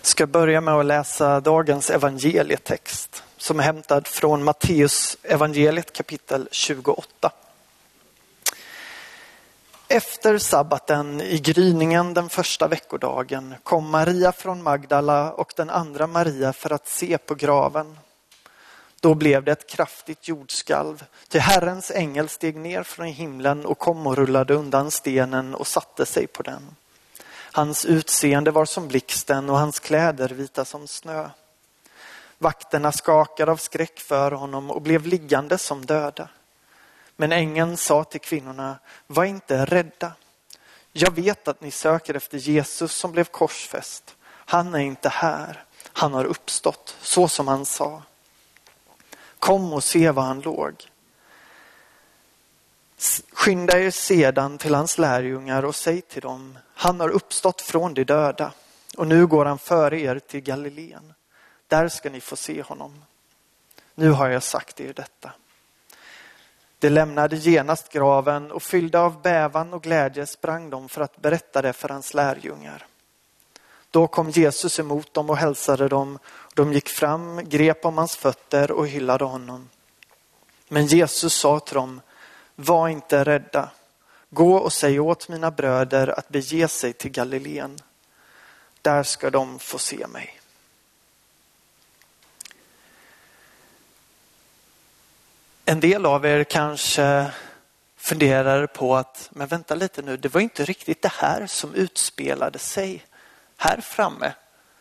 ska börja med att läsa dagens evangelietext som är hämtad från Matteus evangeliet kapitel 28. Efter sabbaten i gryningen den första veckodagen kom Maria från Magdala och den andra Maria för att se på graven. Då blev det ett kraftigt jordskalv, till Herrens ängel steg ner från himlen och kom och rullade undan stenen och satte sig på den. Hans utseende var som blixten och hans kläder vita som snö. Vakterna skakade av skräck för honom och blev liggande som döda. Men ängeln sa till kvinnorna, var inte rädda. Jag vet att ni söker efter Jesus som blev korsfäst. Han är inte här. Han har uppstått, så som han sa. Kom och se var han låg. Skynda er sedan till hans lärjungar och säg till dem, han har uppstått från de döda och nu går han före er till Galileen. Där ska ni få se honom. Nu har jag sagt er detta. De lämnade genast graven och fyllda av bävan och glädje sprang de för att berätta det för hans lärjungar. Då kom Jesus emot dem och hälsade dem. De gick fram, grep om hans fötter och hyllade honom. Men Jesus sa till dem, var inte rädda. Gå och säg åt mina bröder att bege sig till Galileen. Där ska de få se mig. En del av er kanske funderar på att, men vänta lite nu, det var inte riktigt det här som utspelade sig här framme.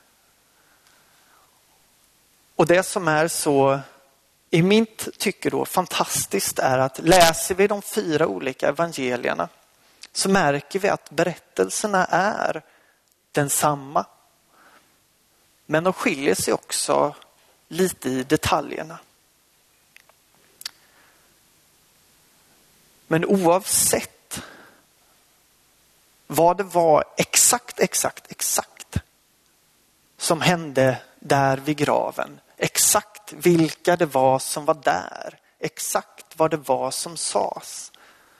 Och det som är så i mitt tycke då fantastiskt är att läser vi de 4 olika evangelierna så märker vi att berättelserna är densamma. Men de skiljer sig också lite i detaljerna. Men oavsett vad det var exakt som hände där vid graven, exakt vilka det var som var där, exakt vad det var som sades.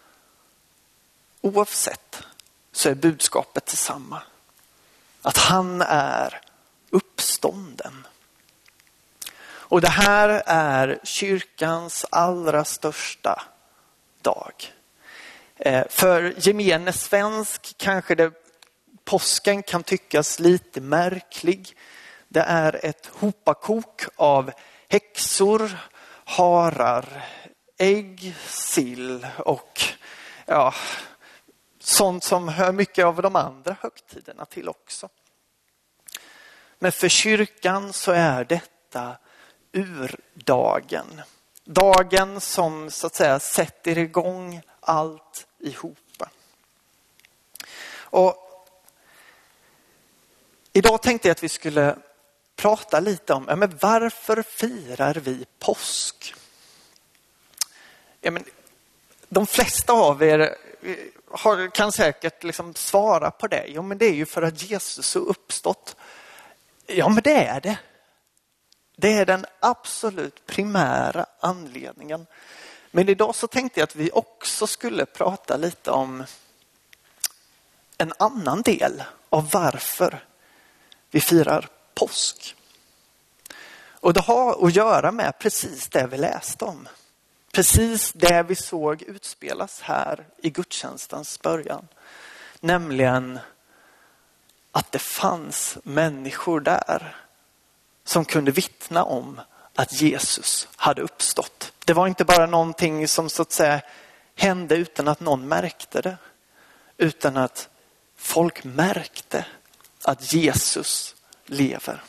Oavsett så är budskapet detsamma. Att han är uppstånden. Och det här är kyrkans allra största dag. För gemene svensk kanske påsken kan tyckas lite märklig. Det är ett hopakok av häxor, harar, ägg, sill och sånt som hör mycket av de andra högtiderna till också. Men för kyrkan så är detta urdagen. Dagen som så att säga sätter igång allt ihop. Och idag tänkte jag att vi skulle prata lite om men varför firar vi påsk? De flesta av er kan säkert liksom svara på det. Jo, men det är ju för att Jesus har uppstått. Ja, men det är det. Det är den absolut primära anledningen. Men idag så tänkte jag att vi också skulle prata lite om en annan del av varför vi firar påsk. Och det har att göra med precis det vi läste om. Precis det vi såg utspelas här i gudstjänstens början. Nämligen att det fanns människor där som kunde vittna om att Jesus hade uppstått. Det var inte bara någonting som så att säga hände utan att någon märkte det. Utan att folk märkte att Jesus lever.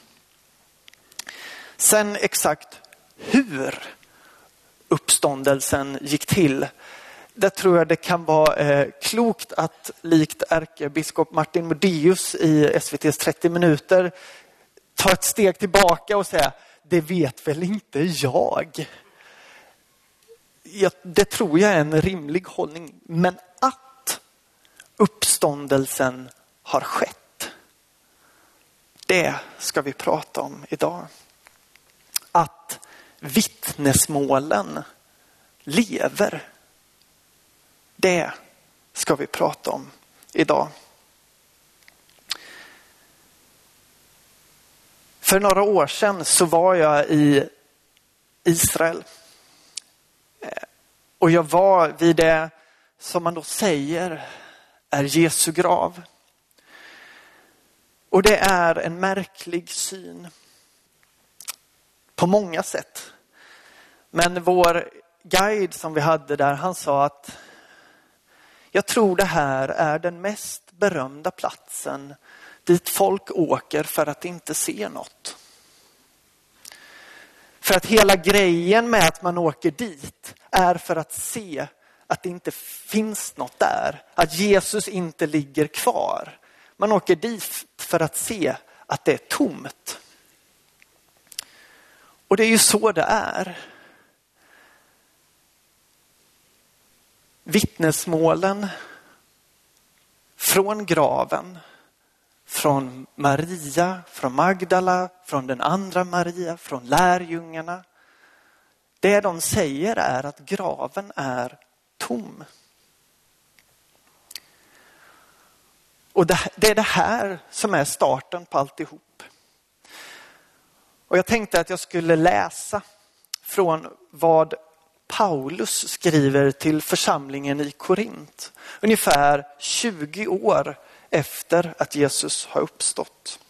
Sen exakt hur uppståndelsen gick till. Det tror jag det kan vara klokt att likt ärkebiskop Martin Modéus i SVT:s 30 minuter ta ett steg tillbaka och säga, det vet väl inte jag. Det tror jag är en rimlig hållning. Men att uppståndelsen har skett, det ska vi prata om idag. Att vittnesmålen lever, det ska vi prata om idag. För några år sedan så var jag i Israel. Och jag var vid det som man då säger är Jesu grav. Och det är en märklig syn på många sätt. Men vår guide som vi hade där, han sa att jag tror det här är den mest berömda platsen dit folk åker för att inte se något. För att hela grejen med att man åker dit är för att se att det inte finns något där. Att Jesus inte ligger kvar. Man åker dit för att se att det är tomt. Och det är ju så det är. Vittnesmålen från graven, från Maria, från Magdala, från den andra Maria, från lärjungarna. Det de säger är att graven är tom. Och det är det här som är starten på alltihop. Och jag tänkte att jag skulle läsa från vad Paulus skriver till församlingen i Korint. Ungefär 20 år efter att Jesus har uppstått.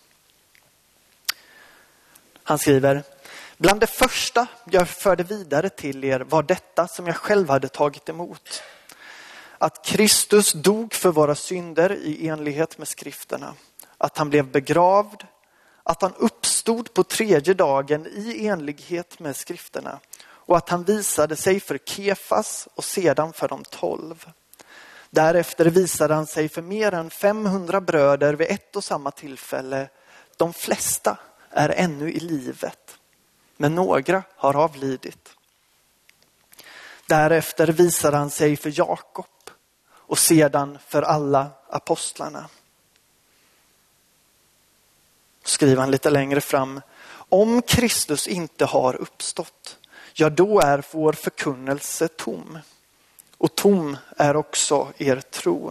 Han skriver: bland det första jag förde vidare till er var detta som jag själv hade tagit emot. Att Kristus dog för våra synder i enlighet med skrifterna. Att han blev begravd. Att han uppstod på 3:e dagen i enlighet med skrifterna. Och att han visade sig för Kefas och sedan för de 12. Därefter visade han sig för mer än 500 bröder vid ett och samma tillfälle. De flesta är ännu i livet, men några har avlidit. Därefter visade han sig för Jakob och sedan för alla apostlarna. Skriver han lite längre fram: om Kristus inte har uppstått, ja då är vår förkunnelse tom. Och tom är också er tro.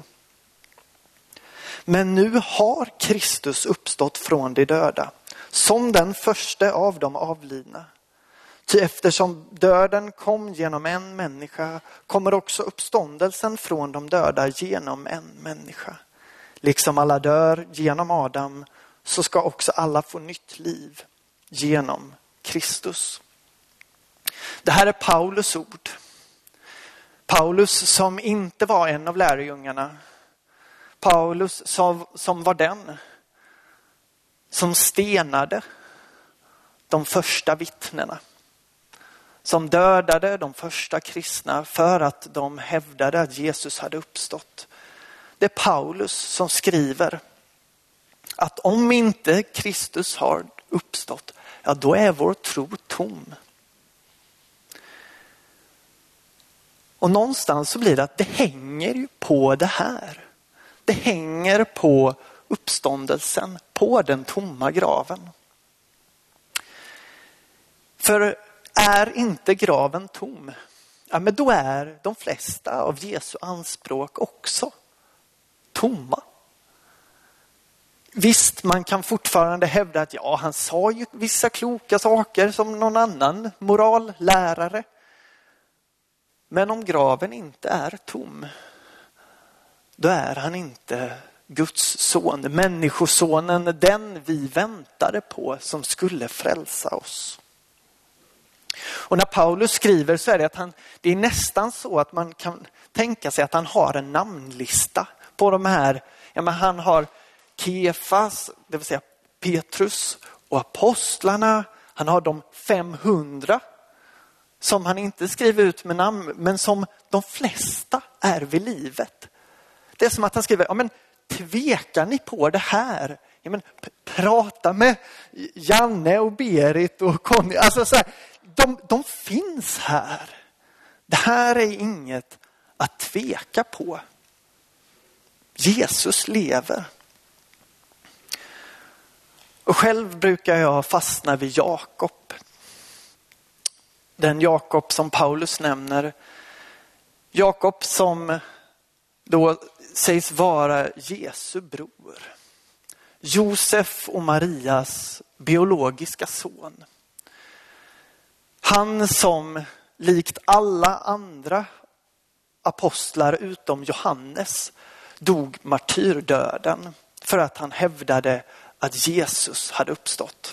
Men nu har Kristus uppstått från de döda, som den första av de avlidna. Ty eftersom döden kom genom en människa, kommer också uppståndelsen från de döda genom en människa. Liksom alla dör genom Adam, så ska också alla få nytt liv genom Kristus. Det här är Paulus ord. Paulus som inte var en av lärjungarna. Paulus som var den som stenade de första vittnena. Som dödade de första kristna för att de hävdade att Jesus hade uppstått. Det är Paulus som skriver att om inte Kristus har uppstått, ja då är vår tro tom. Och någonstans så blir det att det hänger ju på det här. Det hänger på uppståndelsen, på den tomma graven. För är inte graven tom, ja men då är de flesta av Jesu anspråk också tomma. Visst, man kan fortfarande hävda att ja, han sa ju vissa kloka saker som någon annan morallärare. Men om graven inte är tom, då är han inte Guds son, människosonen, den vi väntade på som skulle frälsa oss. Och när Paulus skriver så är det att det är nästan så att man kan tänka sig att han har en namnlista på de här. Ja, men han har Kefas, det vill säga Petrus och apostlarna. Han har de 500 som han inte skriver ut med namn, men som de flesta är vid livet. Det är som att han skriver, ja men tvekar ni på det här? Ja, men prata med Janne och Berit och Conny. Alltså så här, de finns här. Det här är inget att tveka på. Jesus lever. Och själv brukar jag fastna vid Jakob. Den Jakob som Paulus nämner. Jakob som då sägs vara Jesu bror. Josef och Marias biologiska son. Han som likt alla andra apostlar utom Johannes dog martyrdöden för att han hävdade att Jesus hade uppstått.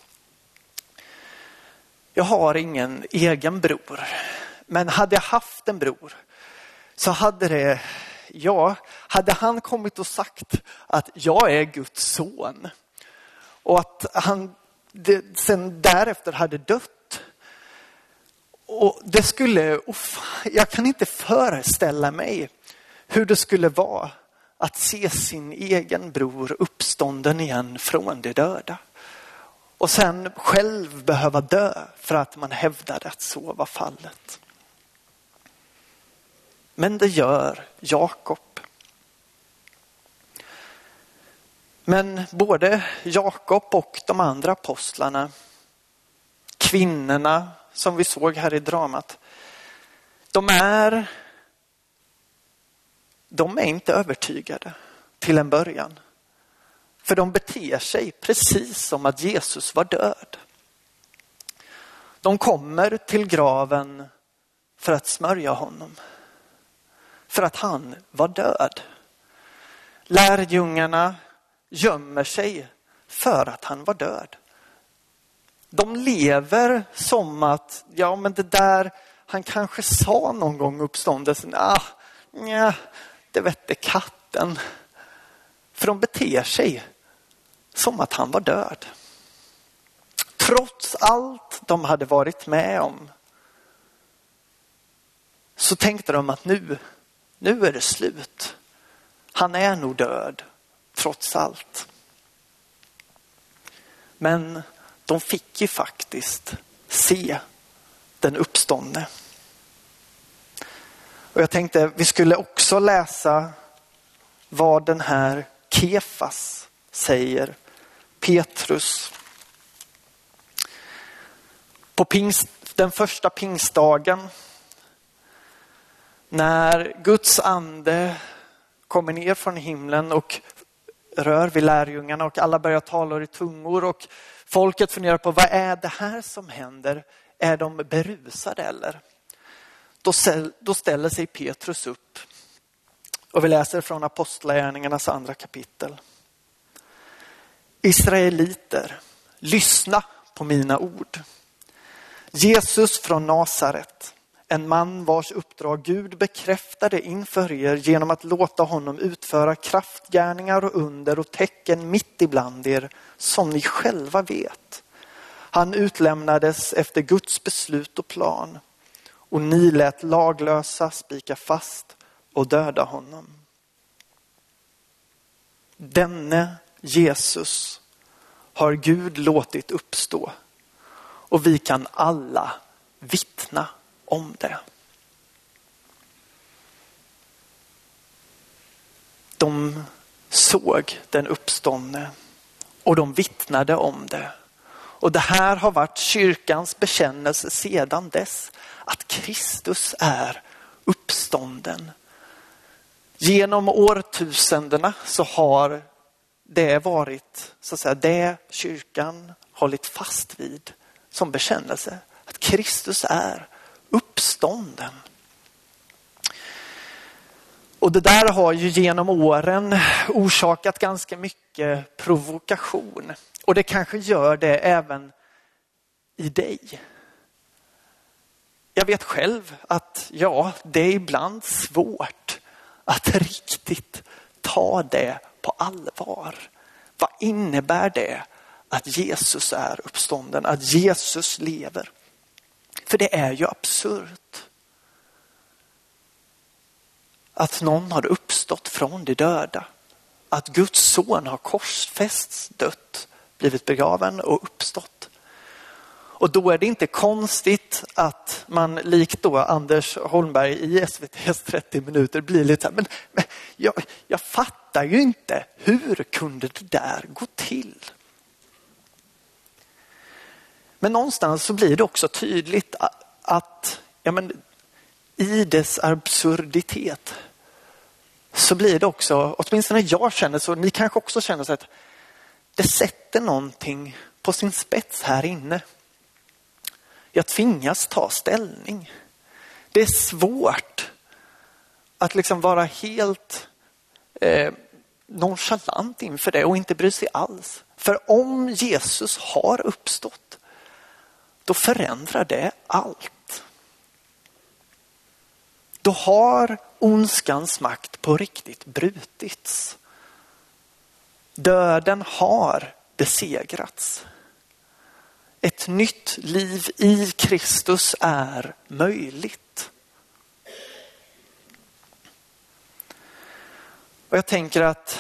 Jag har ingen egen bror, men hade jag haft en bror så hade han kommit och sagt att jag är Guds son och att han sen därefter hade dött. Och det skulle, jag kan inte föreställa mig hur det skulle vara att se sin egen bror uppstånden igen från de döda. Och sen själv behöva dö för att man hävdade att så var fallet. Men det gör Jakob. Men både Jakob och de andra apostlarna, kvinnorna som vi såg här i dramat, de är inte övertygade till en början. För de beter sig precis som att Jesus var död. De kommer till graven för att smörja honom. För att han var död. Lärjungarna gömmer sig för att han var död. De lever som att, men det där han kanske sa någon gång uppståndelsen. Det vette katten. För de beter sig som att han var död. Trots allt de hade varit med om så tänkte de att nu är det slut. Han är nog död trots allt. Men de fick ju faktiskt se den uppståndne. Och jag tänkte vi skulle också läsa vad den här Kefas säger. Petrus. På den första pingstdagen när Guds ande kommer ner från himlen och rör vid lärjungarna och alla börjar tala i tungor och folket funderar på vad är det här som händer? Är de berusade eller? Då ställer sig Petrus upp och vi läser från Apostlagärningarnas 2 kapitel. Israeliter, lyssna på mina ord. Jesus från Nasaret, en man vars uppdrag Gud bekräftade inför er genom att låta honom utföra kraftgärningar och under och tecken mitt ibland er som ni själva vet. Han utlämnades efter Guds beslut och plan och ni lät laglösa spika fast och döda honom. Denne Jesus har Gud låtit uppstå och vi kan alla vittna om det. De såg den uppståndne och de vittnade om det. Och det här har varit kyrkans bekännelse sedan dess. Att Kristus är uppstånden. Genom årtusendena så har det varit så att säga, det kyrkan hållit fast vid som bekännelse. Att Kristus är uppstånden. Och det där har ju genom åren orsakat ganska mycket provokation. Och det kanske gör det även i dig. Jag vet själv att det är ibland svårt att riktigt ta det på allvar. Vad innebär det att Jesus är uppstånden, att Jesus lever? För det är ju absurt att någon har uppstått från de döda. Att Guds son har korsfästs, dött, blivit begraven och uppstått. Och då är det inte konstigt att man likt då Anders Holmberg i SVT:s 30 minuter blir lite så här, men jag fattar ju inte, hur kunde det där gå till? Men någonstans så blir det också tydligt att i dess absurditet så blir det också, åtminstone jag känner så, ni kanske också känner så att det sätter någonting på sin spets här inne. Jag tvingas ta ställning. Det är svårt att liksom vara helt nonchalant inför det och inte bry sig alls. För om Jesus har uppstått, då förändrar det allt. Då har ondskans makt på riktigt brutits. Döden har besegrats. Ett nytt liv i Kristus är möjligt. Och jag tänker att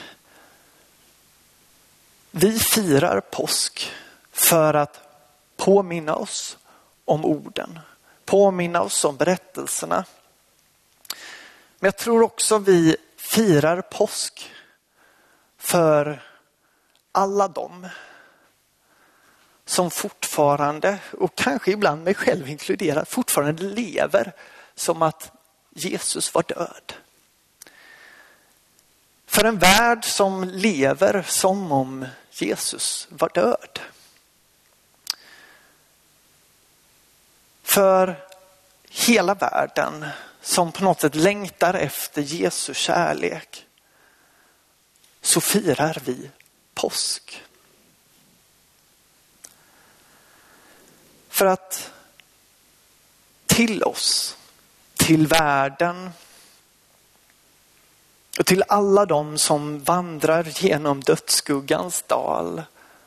vi firar påsk för att påminna oss om orden. Påminna oss om berättelserna. Men jag tror också vi firar påsk för alla dem som fortfarande, och kanske ibland mig själv inkluderat, fortfarande lever som att Jesus var död. För en värld som lever som om Jesus var död. För hela världen som på något sätt längtar efter Jesu kärlek, så firar vi påsk. För att till oss, till världen och till alla de som vandrar genom dödsskuggans dal,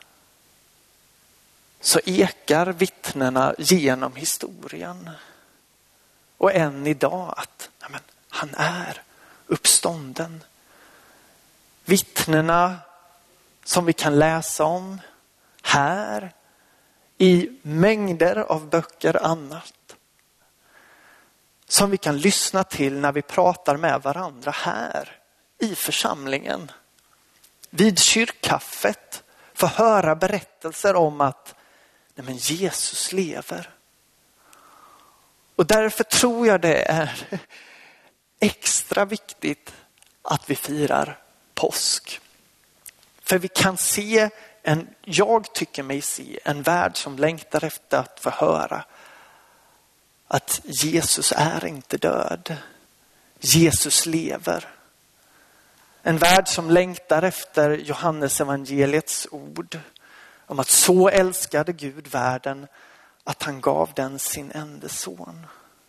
så ekar vittnena genom historien. Och än idag att han är uppstånden. Vittnena som vi kan läsa om här i mängder av böcker annat. Som vi kan lyssna till när vi pratar med varandra här i församlingen. Vid kyrkkaffet få höra berättelser om att Jesus lever. Och därför tror jag det är extra viktigt att vi firar påsk. För vi kan se jag tycker mig se en värld som längtar efter att få höra att Jesus är inte död. Jesus lever. En värld som längtar efter Johannes evangeliets ord om att så älskade Gud världen att han gav den sin enda son.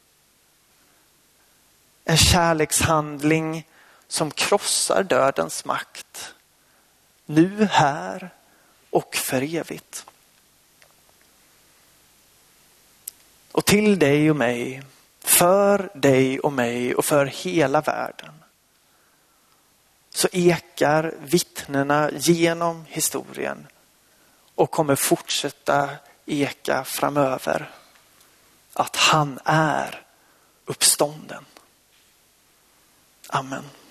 En kärlekshandling som krossar dödens makt. Nu, här och för evigt. Och till dig och mig, för dig och mig och för hela världen, så ekar vittnena genom historien och kommer fortsätta eka framöver att han är uppstånden. Amen.